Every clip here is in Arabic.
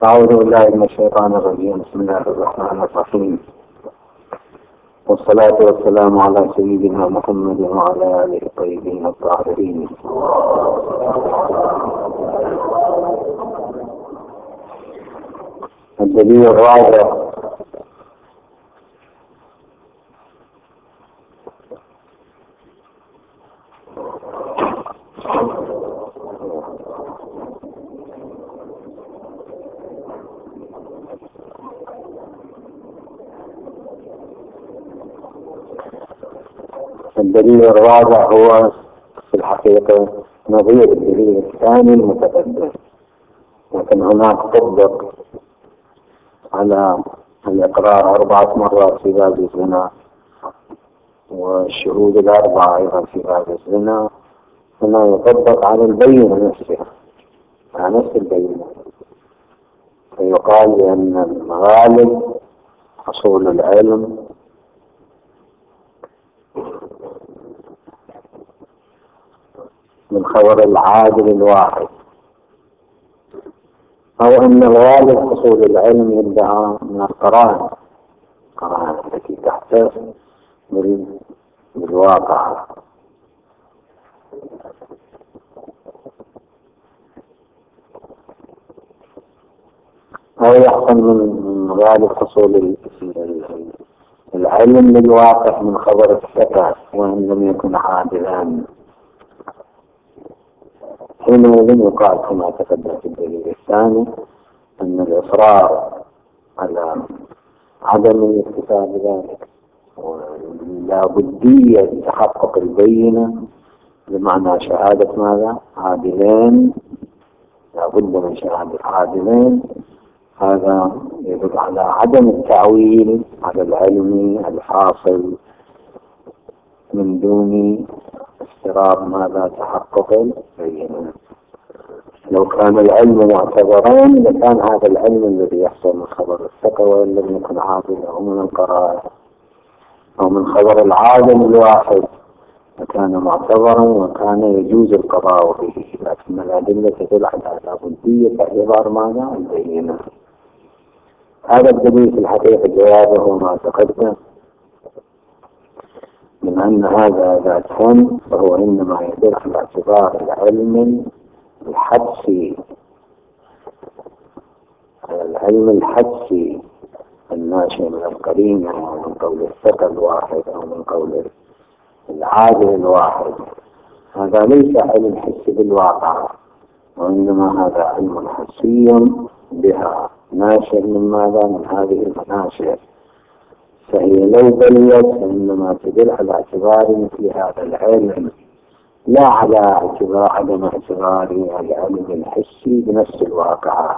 أعوذ بالله من الشيطان الرجيم. بسم الله الرحمن الرحيم، والصلاة والسلام على سيدنا محمد وعلى آله الطيبين الطاهرين. الدليل الرابع هو في الحقيقة نظير الدليل الثاني المتقدم، لكن هناك طبق على الإقرار 4 مرات في باب الزنا والشهود 4 أيضا في باب الزنا، هنا يطبق على البينة نفسها، على نفس البينة، فيقال بأن الغالب حصول العلم من خبر العادل الواحد، أو أن الغالب حصول العلم يدعى من القرائن التي تحتاج بالواقع، أو يحصل من غالب حصول العلم بالواقع من خبر الثقة وإن لم يكن عادلا. حينئذ يقال كما تقدم في الدليل الثاني أن الإصرار على عدم الاكتفاء بذلك ولا بدية تحقق البينة بمعنى شهادة ماذا؟ عادلين، لا بد من شهادة عادلين، هذا يدل على عدم التعويل على العلم الحاصل من دون استرار ماذا؟ تحقق البينة. لو كان العلم معتبرين لكان هذا العلم الذي يحصل من خبر الثقة وإن لم يكن عادل أو من القرائن أو من خبر العادل الواحد لكان معتبرا وكان يجوز القضاء به، لكن الأدلة تدل على لابدية اعتبار ماذا؟ البينة. هذا الدليل في الحقيقة جوابه ما تقدم من أن هذا ذات فن، فهو إنما يدل على اعتبار العلم الحدسي، العلم الحدسي الناشئ من القرينة أو من قول الثقة الواحد أو من قول العادل الواحد. هذا ليس علم حسي بالواقع، وإنما هذا علم حسي بها ناشئ من ماذا؟ من هذه المناشئ، فهي لو دلت إنما تدل على اعتبار مثل هذا العلم لا على عدم اعتبار العلم الحسي بنفس الواقع.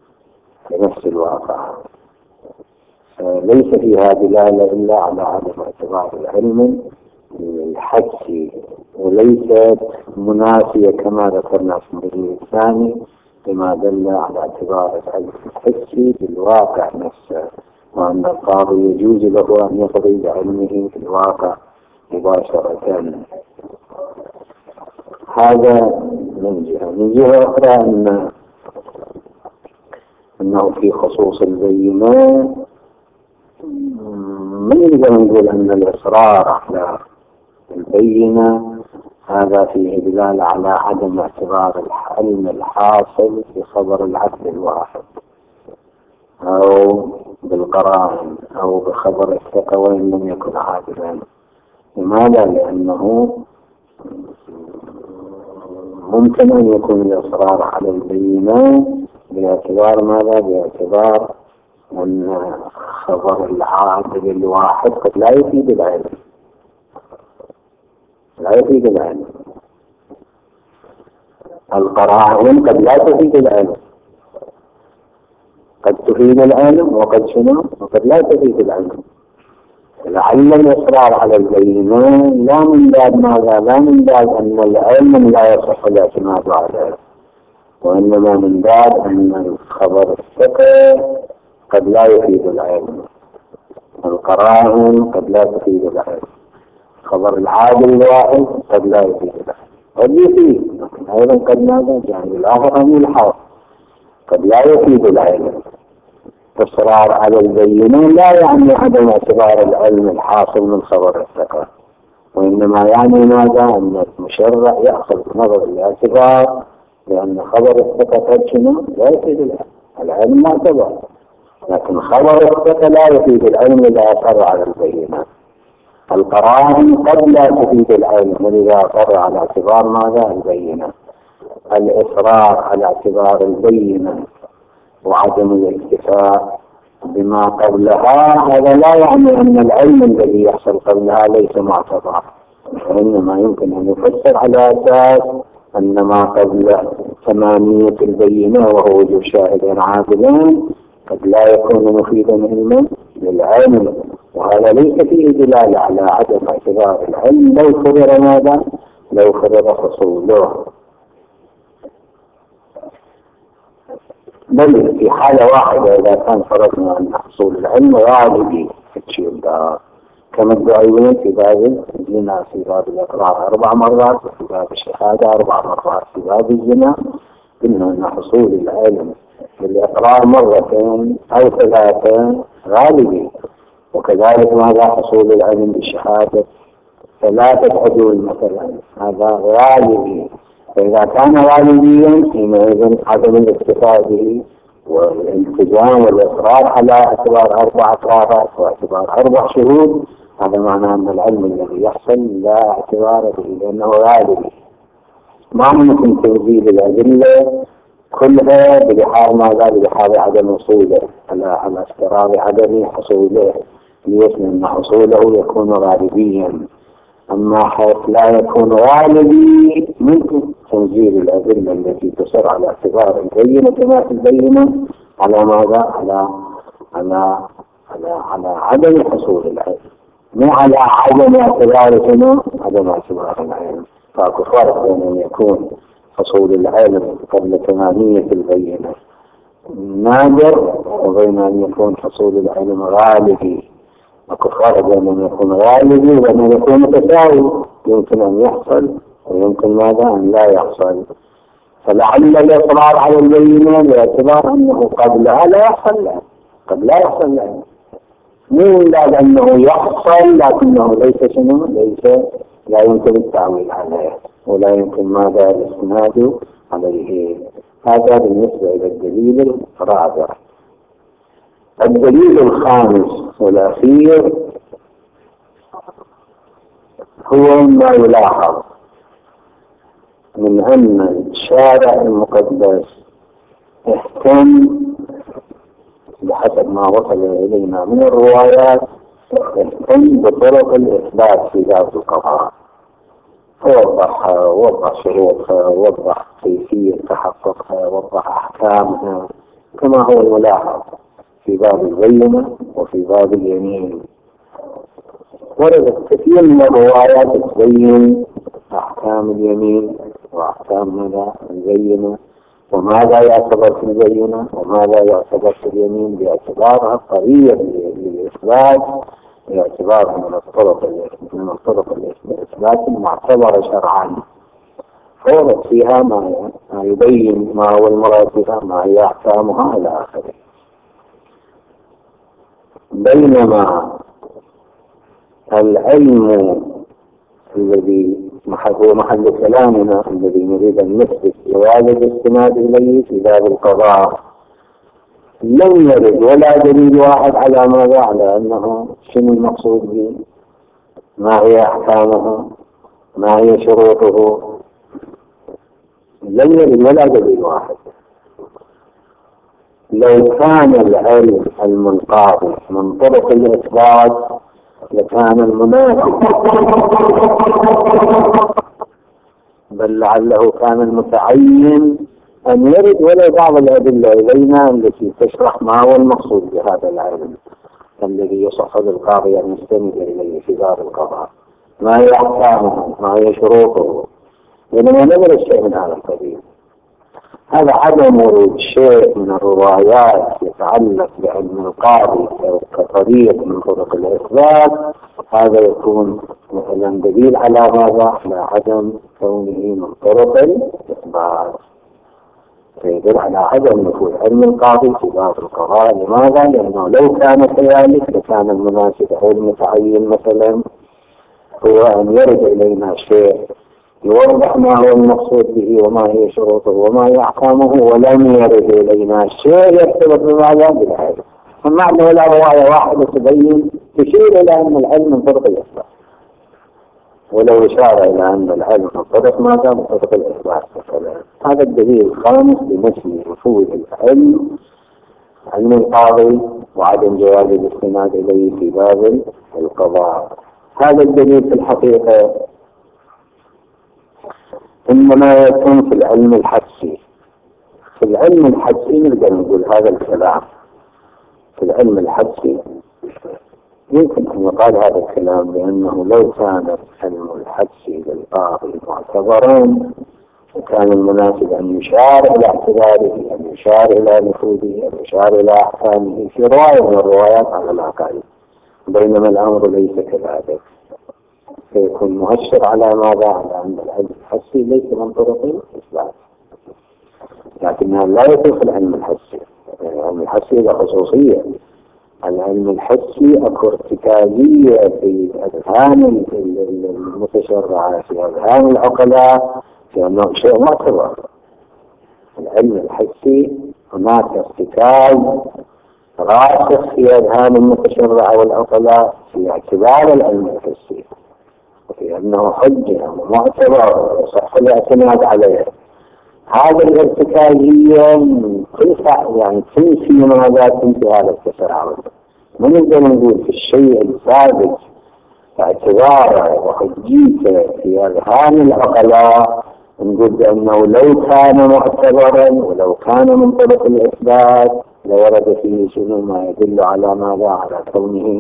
ليس فيها دلالة إلا على عدم اعتبار العلم الحسي، وليست منافية كما ذكرنا في الدليل الثاني بما دل على اعتبار العلم الحسي بالواقع نفسه، وأن القاضي يجوز له أن يقضي بعلمه في الواقع مباشرة. هذا من جهة أخرى أنه في خصوص البينة من يقدر نقول أن الإصرار على البينة هذا فيه دلالة على عدم اعتبار العلم الحاصل في خبر العدل الواحد أو بالقرائن أو بخبر الثقة وإن لم يكن عادلا. لماذا؟ لأنه ممكن أن يكون الإصرار على البينة باعتبار ماذا؟ باعتبار أن خبر العادل الواحد قد لا يفيد العلم، القرائن قد لا تفيد العلم، قد تفيد العلم وقد شنو؟ وقد لا تفيد العلم. لعل الإصرار على البينة لا من باب ماذا؟ لا من باب أن العلم لا يصح الاعتماد عليه، وإنما من باب أن الخبر الثقة قد لا يفيد العلم، القرائن قد لا تفيد العلم، خبر العادل الواحد قد لا يفيد العلم، قد يفيد لكن أيضا قد ماذا؟ يعني الآخر أن يلحظ قد لا يفيد العلم. إصرار على البينة لا يعني عدم اعتبار العلم الحاصل من خبر الثقة، وإنما يعني ماذا؟ أن المشرع يأخذ نظر الاعتبار، لأن خبر الثقة ترجمة لا يفيد العلم. العلم معتبر، لكن خبر الثقة لا يفيد العلم إذا أصر على البينة. القرائن قد لا تفيد العلم، ولذا أصر على اعتبار ماذا؟ البينة. الإصرار على اعتبار البينة وعدم الاكتفاء بما قبلها هذا لا يعني أن العلم الذي يحصل قبلها ليس معتبر، وإنما يمكن أن يفسر على أساس أن ما قبل ثمانية البينة وهو وجود شاهدين عادلين قد لا يكون مفيدا علما للعلم، وهذا ليس فيه دلالة على عدم اعتبار العلم لو فرض ماذا؟ لو فرض حصوله. بل في حالة واحدة إذا كان فرضنا أن حصول العلم غالبي في الشيء ده، كما الدعوين في باب الزنا في باب الإقرار 4 مرات، وفي باب الشهادة 4 مرات. في باب الزنا قلنا أن حصول العلم بالإقرار 2 أو 3 غالبي، وكذلك ماذا؟ حصول العلم بالشهادة 3 عدول مثلا، هذا غالبي. فإذا كان غالبيا حينئذ عدم الاكتفاء به والالتزام والإصرار على اعتبار 4 أقرارات واعتبار 4 شهود، هذا معناه أن العلم الذي يحصل لا اعتبار به لأنه غالبي. ما ممكن تنزيل الأدلة كلها بلحاظ ماذا؟ بلحاظ عدم وصوله، على افتراض عدم حصوله، ليسمى أن حصوله يكون غالبيا. أما حيث لا يكون غالبي ممكن تنزيل الأدلة التي تصر على اعتبار البينة كما في البينة على ماذا؟ على عدم حصول العلم، مو على عدم اعتبارهما عدم اعتبار العلم. فاكو فرق بين أن يكون حصول العلم قبل ثمانية البينة نادر، وبين أن يكون حصول العلم غالبي. اكو فرق بين أن يكون غالبي وبين أن يكون متساوي، يمكن أن يحصل ويمكن ماذا؟ أن لا يحصل. فلعل الإصرار على البينة باعتبار أنه قبلها لا يحصل، قد لا يحصل له، مو إلا أنه يحصل لكنه ليس شنو؟ ليس لا يمكن التعويل عليه ولا يمكن ماذا؟ الاستناد عليه. هذا بالنسبة إلى الدليل الرابع. الدليل الخامس والأخير هو ما يلاحظ من أن الشارع المقدس اهتم بحسب ما وصل إلينا من الروايات، اهتم بطرق الإثبات في ذات القضاء، وضح شروطها، وضح كيفية تحققها، وضح أحكامها كما هو الملاحظ في باب البينة وفي باب اليمين. وردت كثير من الروايات تبين أحكام اليمين وأحكام ماذا؟ البينة، وماذا يعتبر في البينة وماذا يعتبر في اليمين باعتبارها قضية للإثبات، باعتبارها من الطرق الإثبات المعتبرة شرعا. فوردت فيها ما يبين ما هو المراد بها، ما هي أحكامها إلى آخره. بينما العلم الذي هو محل كلامنا الذي نريد أن نثبت جواز الاستناد إليه في باب القضاء، لم يرد ولا دليل واحد على ماذا؟ على أنه شنو المقصود به، ما هي أحكامه، ما هي شروطه، لم يرد ولا دليل واحد. لو كان العلم المنقاض من طرق الإثبات لكان المناسب، بل لعله كان المتعين أن يرد ولو بعض الأدلة إلينا التي تشرح ما هو المقصود بهذا العلم الذي يصح للقاضي أن يستند إليه في باب القضاء، ما هي أحكامه، ما هي شروطه، لأننا نمر الشيء من هذا القبيل. هذا عدم ورود شيء من الروايات يتعلق بعلم القاضي كطريق من طرق الإثبات، هذا يكون مثلا دليل على ماذا؟ على عدم كونه من طرق الإثبات. فيدل على عدم نفوذ علم القاضي في باب القضاء. لماذا؟ لأنه لو كان كذلك لكان المناسب أو المتعين مثلا هو أن يرد إلينا شيء يوضح ما هو المقصود به وما هي شروطه وما هي أحكامه، ولم يرد إلينا شيء يرتبط بماذا؟ بالعلم. فمعنى ولا رواية واحدة تبين تشير إلى أن العلم من طرق الإثبات، ولو إشارة إلى أن العلم من طرق ماذا؟ من طرق الإثبات مثلا. هذا الدليل الخامس لنفي نفوذ العلم، علم القاضي، وعدم جواز الاستناد إليه في باب القضاء. هذا الدليل في الحقيقة إنما يكون في العلم الحدسي. في العلم الحدسي نقدر نقول هذا الكلام. في العلم الحدسي يمكن أن يقال هذا الكلام، لأنه لو كان العلم الحدسي للقاضي معتبرا كان المناسب أن يشار إلى اعتباره، أن يشار إلى نفوذه، أن يشار إلى أحكامه في رواية من الروايات على الأقل، بينما الأمر ليس كذلك. فيكون مؤشر على ماذا؟ على أن العلم الحدسي ليس من طرق الإثبات، لكنها لا يكون في العلم الحدسي. العلم الحدسي له خصوصية. العلم الحدسي أكو ارتكازية في أذهان المتشرعة، في أذهان العقلاء، في أنه شيء معتبر. العلم الحدسي هناك ارتكاز راسخ في أذهان المتشرعة والعقلاء في اعتبار العلم الحدسي، وفي أنه حجة ومعتبر وصح الاعتماد عليه. هذا الارتكازية يعني تنفي ماذا؟ تنفي هذا التساؤل. ما نقدر نقول في الشيء الثابت اعتباره وحجيته في أذهان العقلاء نقول بأنه لو كان معتبرا ولو كان من طرق الإثبات لورد فيه شنو ما يدل على ماذا؟ على كونه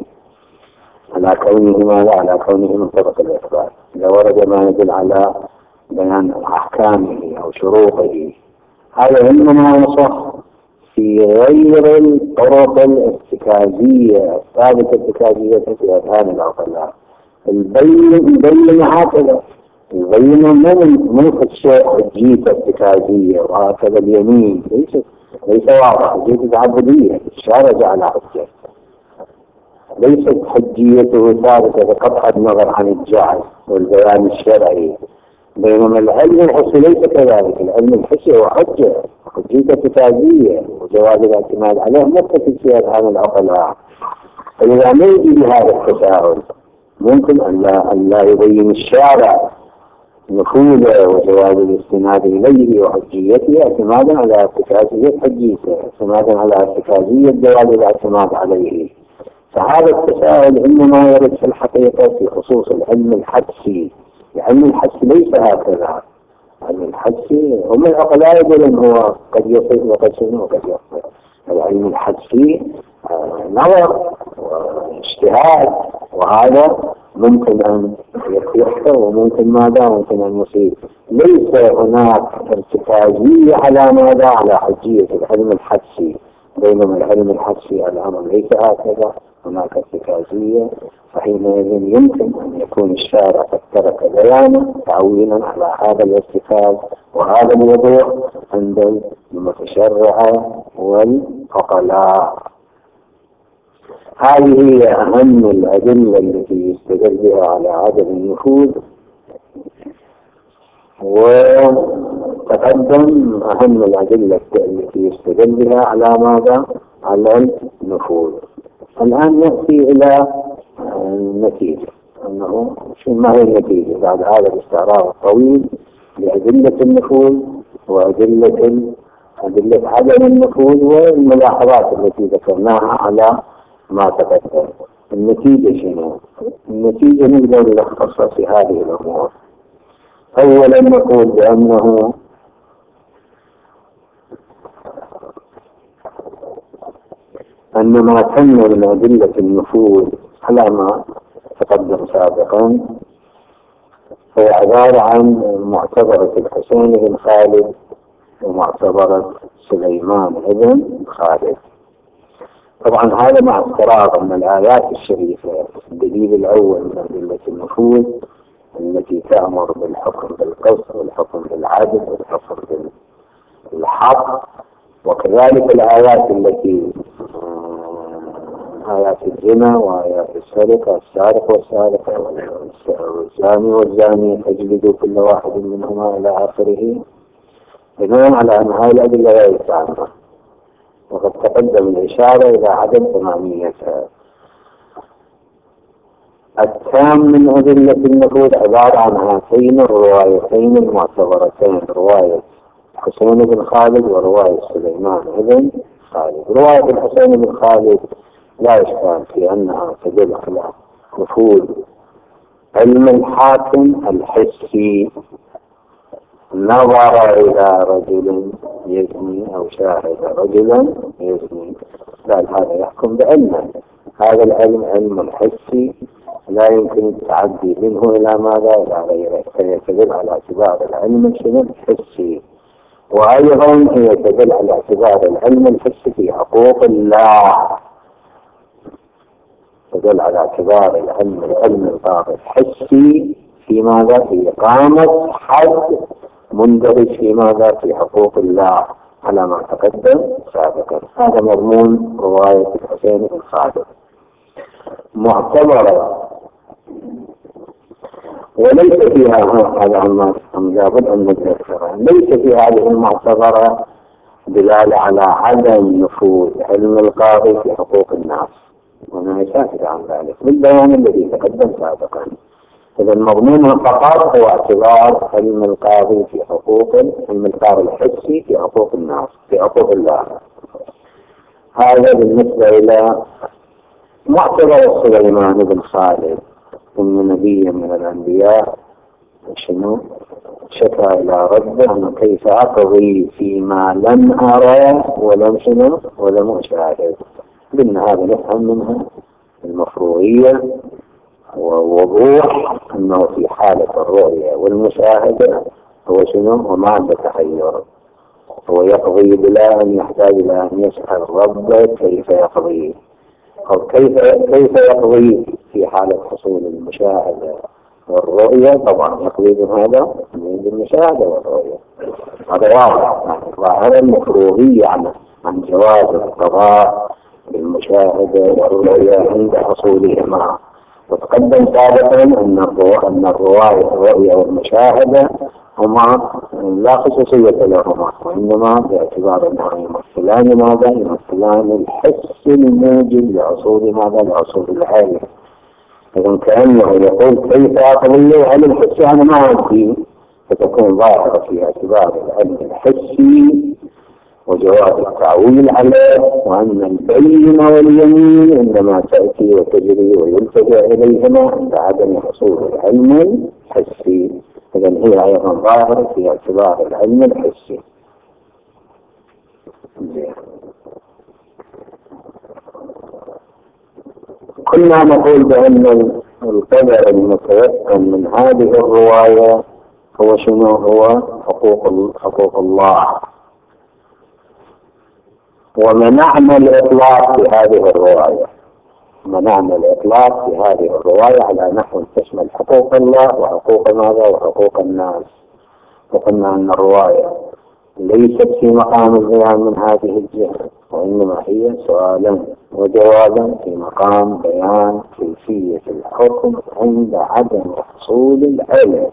ماذا؟ على كونه من طرق الإثبات. لورد ما يدل على بيان أحكامه أو شروطه. هذا إنما يصح في غير الطرق الارتكازية الثابتة الارتكازية في أذهان العقلاء. البين هكذا، البين من الشيء حجية ارتكازية، وهكذا اليمين ليس واضح، حجية تعبدية الشارع على حجة، ليست حجيته ثابتة بقطع النظر عن الجعل والبيان الشرعي. بينما العلم الحسي ليس كذلك. العلم الحسي هو حجة ارتكازية وجواز الاعتماد عليه متفق في أذهان العقلاء. فإذا ما يجي بهذا التساؤل ممكن أن لا يبين الشارع نفوذه وجواز الاستناد إليه وحجيته اعتمادا على ارتكازية حجيته، اعتمادا على ارتكازية جواز الاعتماد عليه. فهذا التساؤل إنما يرد في الحقيقة في خصوص العلم الحدسي. العلم الحدسي ليس هكذا. العلم الحدسي هم العقلاء يقولون هو قد يصيب وقد سنه وقد يخطئ. العلم الحدسي نظر واجتهاد، وهذا ممكن أن يخطئ وممكن ماذا؟ ممكن أن يصيب. ليس هناك ارتكازية على ماذا؟ على حجية العلم الحدسي. بينما العلم الحدسي الأمر ليس هكذا، هناك ارتكازية. فحينئذ يمكن أن يكون الشارع قد ترك بيانه تعويلا على هذا الارتكاز وهذا الوضوح عند المتشرعة والعقلاء. هذه هي أهم الأدلة التي يستدل بها على عدم النفوذ، وتقدم أهم الأدلة التي يستدل بها على ماذا؟ على النفوذ. الآن نأتي إلى النتيجة، أنه ما هي النتيجة بعد هذا الاستعراض الطويل لأدلة النفوذ وأدلة عدم النفوذ والملاحظات التي ذكرناها على ما تقدم. النتيجة شنو؟ النتيجة نقدر نلخصها في هذه الأمور. أولا نقول بأنه أن ما تم من أدلة النفوذ على ما تقدم سابقا هو عبارة عن معتبرة الحسين بن خالد ومعتبرة سليمان بن خالد. طبعا هذا مع افتراض أن الآيات الشريفة الدليل الأول من أدلة النفوذ التي تأمر بالحكم بالقسط والحكم بالعدل والحكم الحق. وكذلك الآيات التي آيات الزنا وآيات السرقة، السارق والسارقة والزاني والزانية فاجلدوا كل واحد منهما إلى آخره، بناء على أن هذه الأدلة غير تامة، وقد تقدم الإشارة إلى عدم تماميتها. التام من أدلة النفوذ عبارة عن هاتين الروايتين المعتبرتين، رواية حسين بن خالد ورواية سليمان بن خالد. رواية الحسين بن خالد لا إشكال في أنها تدل على نفوذ علم الحاكم الحسي، نظر إلى رجل يزني أو شاهد رجلا يزني، قال هذا يحكم بعلمه. هذا العلم علم الحسي لا يمكن التعدي منه إلى ماذا؟ إلى غيره، فيتدل على اعتبار العلم الحسي. وأيضا هي تدل على اعتبار العلم الحسي في حقوق الله، تدل على اعتبار العلم الحسي في ماذا؟ في إقامة حد مندرج في ماذا؟ في حقوق الله على ما تقدم سابقا. هذا مضمون رواية الحسين بن خالد، معتبرة وليس فيها هذا لابد أن نذكرها، ليس في هذه المعتبرة دلالة على عدم نفوذ علم القاضي في حقوق الناس، وأنا شاهد عن ذلك بالبيان الذي تقدم سابقا. إذا مضمونها فقط هو اعتبار علم القاضي في علم القاضي الحسي في حقوق الناس، في حقوق الله. هذا بالنسبة إلى معتبر سليمان بن خالد، إن نبيا من الأنبياء شنو شكى إلى ربه أنه كيف أقضي فيما لم أرى ولم أشاهد. قلنا هذا نفهم منها المفروغية ووضوح أنه في حالة الرؤية والمشاهدة هو ما عنده تحير، هو يقضي بلا أن يحتاج إلى أن يسأل ربه كيف يقضي، أو كيف يقضي في حالة حصول المشاهدة والرؤية. طبعا يقضي بهذا بالمشاهدة والرؤية، هذا واضح. ظاهرا المفروغية عن جواز القضاء بالمشاهدة والرؤية عند حصولهما. وتقدم سابقا أن الرؤية والمشاهدة هما لا خصوصية لهما، وإنما باعتبار أنهم يمثلان ماذا؟ يمثلان الحس الموجب لحصول ماذا؟ لحصول العلم. إذن كأنه يقول كيف أقضي على الحس أنا ما أدري، فتكون ظاهرة في اعتبار العلم الحسي وجواز التعويل عليه، وأن البين واليمين إنما تأتي وتجري ويلتجأ إليهما عند عدم حصول العلم الحسي. إذن هي أيضا ظاهرة في اعتبار العلم الحسي. كنا نقول بأن القدر المتيقن من هذه الرواية هو شنو؟ هو حقوق الله، ومنعنا الإطلاق في هذه الرواية، منعنا الإطلاق في هذه الرواية على نحو تشمل حقوق الله وحقوق ماذا؟ وحقوق الناس. وقلنا أن الرواية ليست في مقام البيان من هذه الجهة، وإنما هي سؤالا وجوابا في مقام بيان كيفية الحكم عند عدم حصول العلم.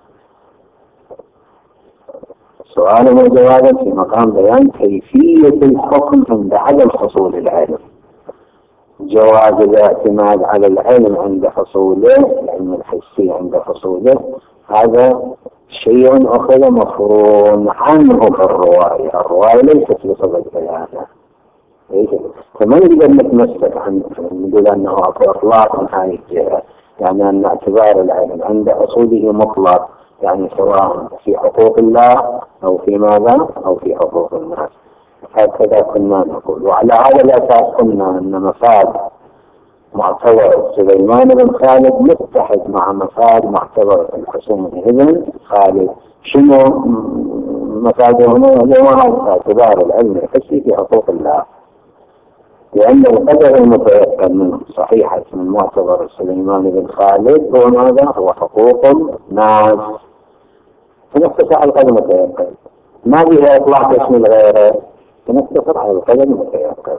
سؤالا وجوابا في مقام بيان كيفية الحكم عند عدم حصول العلم. جواز الاعتماد على العلم عند حصوله، العلم الحسي عند حصوله، هذا شيء أخذ مفروض عنه في الرواية ليست بصدد بيانه. فما نقدر نتمسك عنه نقول أنه إطلاق من هذه الجهة، يعني أن اعتبار العلم عند حصوله مطلق، يعني سواء في حقوق الله أو في ماذا؟ أو في حقوق الناس. هكذا كنا نقول. وعلى هذا الأساس قلنا أن مفاد معتبر سليمان بن خالد متحد مع مفاد معتبر الحسين بن خالد. شنو مفادهما؟ هو اعتبار العلم الحسي في حقوق الله، لأن القدر المتيقن من صحيحة من معتبر سليمان بن خالد هو ماذا؟ هو حقوق الناس، فنحتسع القدر المتيقن. ما فيها إطلاق اسم الغير، فنقتصر على القدم المتيقظ.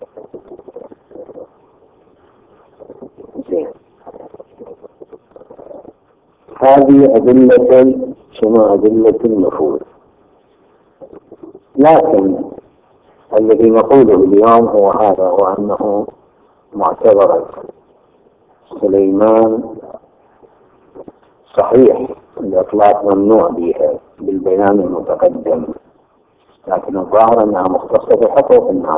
هذه أدلة شنو؟ أدلة النفوذ. لكن الذي نقوله اليوم هو هذا، وأنه معتبر سليمان صحيح الإطلاق ممنوع بها بالبيان المتقدم، لكن الظاهر أنها مختصة بحقوق الناس،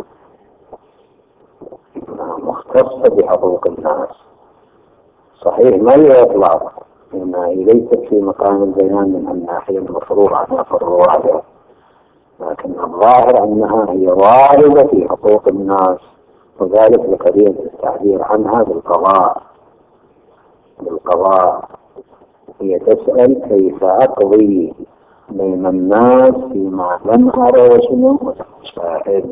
مختصة بحقوق الناس. صحيح ما هي إطلاق، إنها ليست في مقام البيان من الناحية المفروض عنها في الرواية، لكن الظاهر أنها هي واردة في حقوق الناس، وذلك لقضية التعبير عنها بالقضاء. هي تسأل كيف أقضي بين الناس فيما لم أرى وشنو شاهد.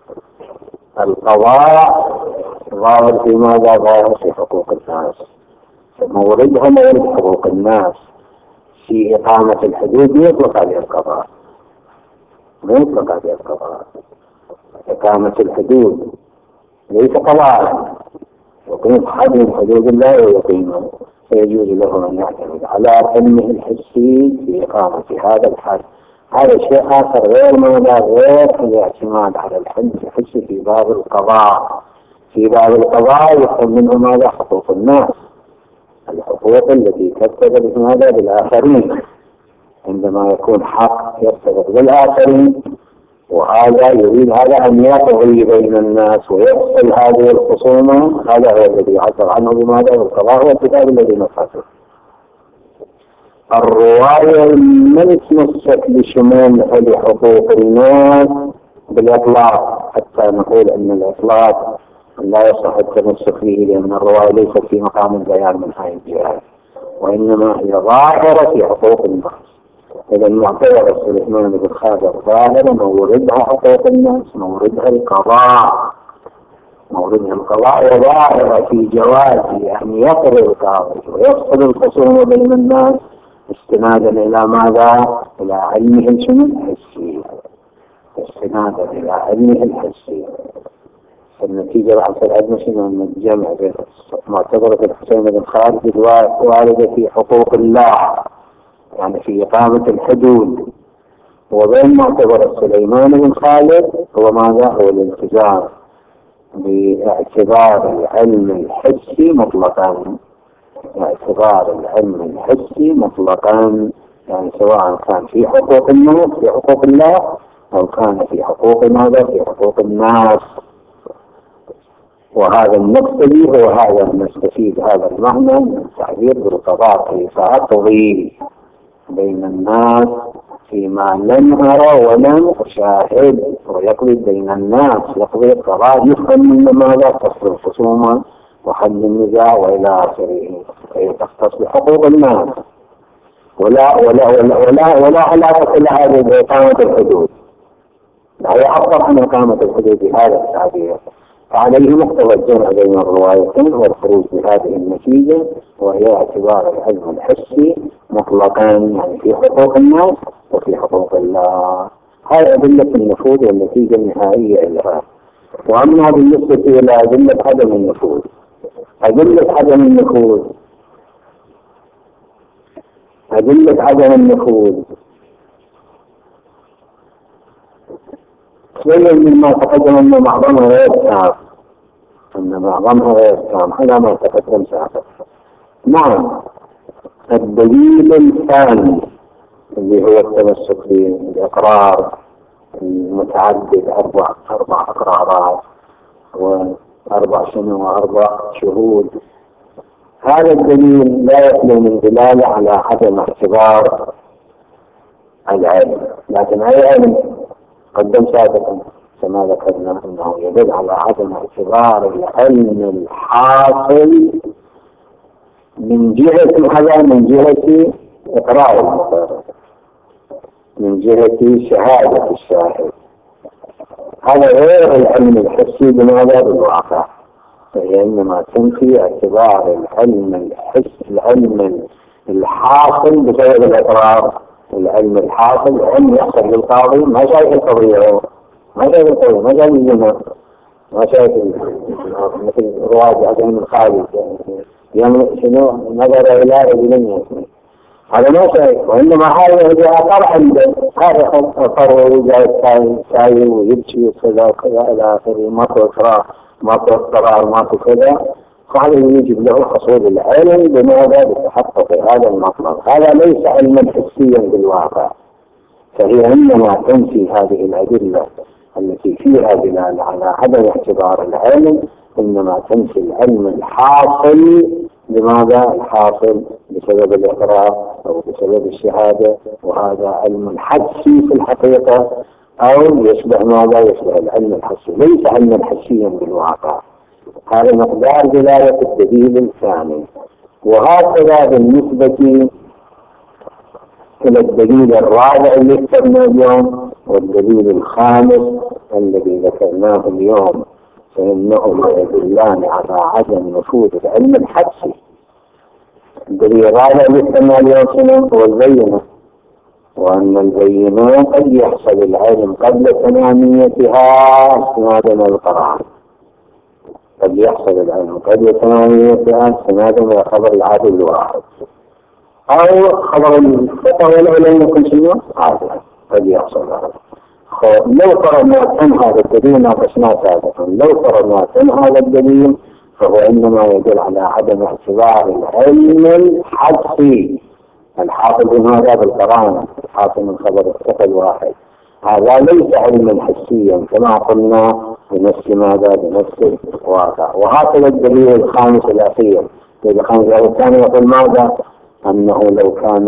القضاء ظاهر في ماذا؟ ظاهر في حقوق الناس، موردها مورد حقوق الناس. في إقامة الحدود يطلق عليه القضاء، ما يطلق عليه القضاء. إقامة الحدود ليس قضاء، يقيم حد من حدود الله ويقيمه، فيجوز له أن يعتمد على علمه الحسي في إقامة هذا الحد. هذا شيء آخر غير ماذا؟ غير الاعتماد على الحد الحسي في باب القضاء. في باب القضاء يفهم منه ماذا؟ حقوق الناس، الحقوق التي ترتبط بماذا؟ بالآخرين. عندما يكون حق يرتبط بالآخرين، وهذا يريد هذا أن يقضي بين الناس ويفصل هذه الخصومة، هذا هو الذي عبر عنه بماذا؟ بالقضاء. هو الكتاب الذي نفذه. الرواية من تمسك بشمول حقوق الناس بالإطلاق، حتى نقول أن الإطلاق لا يصح التمسك به، لأن الرواية ليست في مقام البيان من هذه الجهات، وإنما هي ظاهرة في حقوق الناس. إذا معتبر سليمان بن خالد ظاهرة موردها حقوق الناس، موردها القضاء، وظاهرة في جواز أن يقضي القاضي ويفصل الخصوم بين الناس استنادا إلى ماذا؟ إلى علمه الحسي. استنادا إلى علمه الحسي. النتيجة بعد الأدنى شنو؟ أن الجمع بين معتبرة الحسين بن خالد واردة في حقوق الله، يعني في إقامة الحدود، وبين معتبر سليمان بن خالد هو ماذا؟ هو الالتزام باعتبار العلم الحسي مطلقا. يعني سواء كان في حقوق الناس في حقوق الله، أو كان في حقوق ماذا؟ في حقوق الناس. وهذا المقتضي هو هذا نستفيد هذا المعنى من التعبير بالقضاء، كيف أقضي بين الناس فيما لم أرى ولم أشاهد. ويقضي بين الناس، يقضي القضاء يفهم من ماذا؟ فصل الخصومة وحل النزاع وإلى آخره، تختص بحقوق الناس. ولا علاقة لها بإقامة الحدود، لا يعبر عن إقامة الحدود بهذا التعبير. فعليه مقتضى الجمع بين الروايتين والخروج بهذه النتيجة، وهي اعتبار العلم الحسي مطلقا، يعني في حقوق الناس وفي حقوق الله. هذه أدلة النفوذ والنتيجة النهائية لها. وأما بالنسبة إلى أدلة عدم النفوذ، أدلة عدم النفوذ شيء مما تقدم أن معظمها غير تام، على ما تقدم سابقا. نعم، الدليل الثاني اللي هو التمسك بالإقرار المتعدد، أربع إقرارات وأربع شهود. هذا الدليل لا يخلو من دلالة على عدم اعتبار العلم، لكن أي علم قدم سابقا كما ذكرنا أنه يدل على عدم اعتبار العلم الحاصل من جهة هذا، من جهة إقرار المقرر، من جهة شهادة الشاهد. هذا غير العلم الحسي بماذا؟ بالواقع. فهي إنما تنفي اعتبار العلم الحاصل بسبب الإقرار العلم الحاصل علم يحصل للقاضي ما شايف القضية، ما شايف القضية، ما شايف الجمع، ما شايف مثل رواج عدم الخالد يعني شنو نظر إلى رجلين هذا ما شيء، وإنما هذا إذا أقر عنده هذا أقر وجاء ساي ويبكي وكذا وكذا إلى آخره، ماكو إكراه ماكو اضطرار ماكو كذا، فهذا يجب له حصول العلم بماذا؟ بتحقق هذا المطلب. هذا ليس علما حسيا بالواقع، فهي إنما تنفي هذه الأدلة التي فيها دلالة على عدم اعتبار العلم، إنما تنفي العلم الحاصل. لماذا الحاصل؟ بسبب الإقرار أو بسبب الشهادة، وهذا علم حدسي في الحقيقة، أو يشبه ماذا؟ يشبه العلم الحسي، ليس علما حسيا بالواقع. هذا مقدار دلالة الدليل الثاني. وهكذا بالنسبة إلى الدليل الرابع اللي ذكرناه اليوم، والدليل الخامس الذي ذكرناه اليوم، فإنهما يدلان على عدم نفوذ العلم الحدسي. الدليل الرابع اللي ذكرناه اليوم شنو؟ هو البينة، وأن البينة قد يحصل العلم قبل تماميتها استنادا للقرآن، قد يحصل العلم قبل تماميتها استنادا إلى خبر العادل الواحد، أو خبر الفقه والعلم يكون شنو؟ عادل، قد يحصل هذا. لو فرضنا أن هذا الدليل ناقشناه سابقا، لو فرضنا أن هذا الدليل فهو إنما يدل على عدم اعتبار العلم الحدسي الحاصل بماذا؟ بالقرآن، الحاصل من خبر الفقه الواحد. هذا ليس علما حسيا كما قلنا بنفس ماذا؟ بنفس الواقع. وهكذا الدليل الخامس الأخير، الثاني يقول ماذا؟ أنه لو كان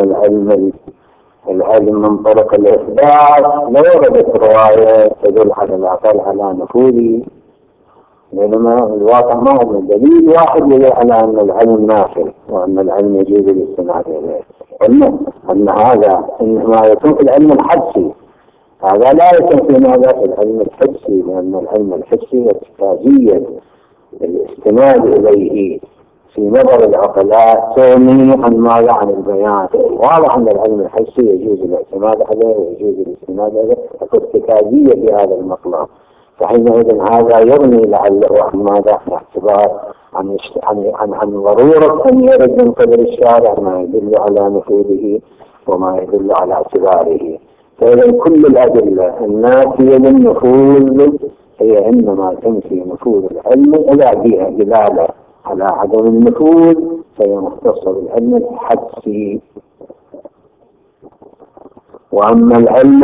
العلم من طرق الإثبات لوردت رواية تدل على الأقل على نفوذه، بينما الواقع ما هو دليل واحد يدل على أن العلم نافذ وأن العلم يجوز الاستناد إليه. قلنا أن هذا إنما يكون في العلم الحدسي، هذا لا يكون في ماذا؟ في العلم الحسي، لأن العلم الحسي احتياجية الاستناد إليه في نظر العقلاء تغني عن ماذا؟ عن البيان. واضح أن العلم الحسي يجوز الاعتماد عليه ويجوز الاستناد عليه، احتياجية في هذا المطلب، فحينئذ هذا يغني لعله عن ماذا؟ عن اعتبار عن ضرورة أن يرد من قبل الشارع ما يدل على نفوذه وما يدل على اعتباره. فإذا كل الأدلة النافية للنفوذ هي إنما تنفي نفوذ العلم، إذا فيها دلالة على عدم النفوذ فهي مختصة بالعلم الحدسي. وأما العلم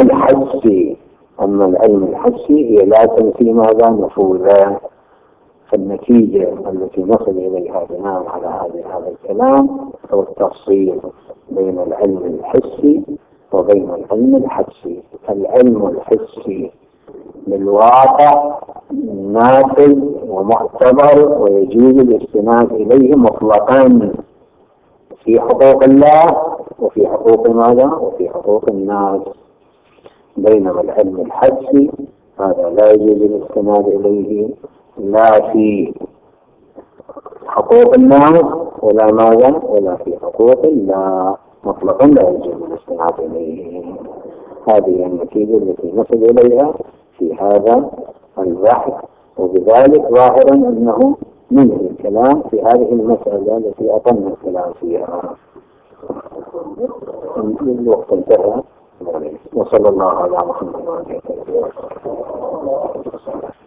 الحدسي هي لا تنفي ماذا؟ نفوذا. فالنتيجة التي نصل إليها بناء على هذا الكلام هو التفصيل بين العلم الحسي وبين العلم الحدسي. العلم الحسي بالواقع نافذ ومعتبر ويجوز الاستناد إليه مطلقا في حقوق الله وفي حقوق ماذا؟ وفي حقوق الناس. بينما العلم الحدسي هذا لا يجوز الاستناد إليه لا في حقوق الناس ولا ماذا؟ ولا في حقوق الله مطلقا، لا يجوز الاستناد إليه. هذه النتيجة التي نصل إليها في هذا البحث، وبذلك ظاهرا أنه منه الكلام في هذه المسألة التي أطلنا الكلام فيها. الوقت انتهى، وصلى الله على محمد وعلى آله وصحبه.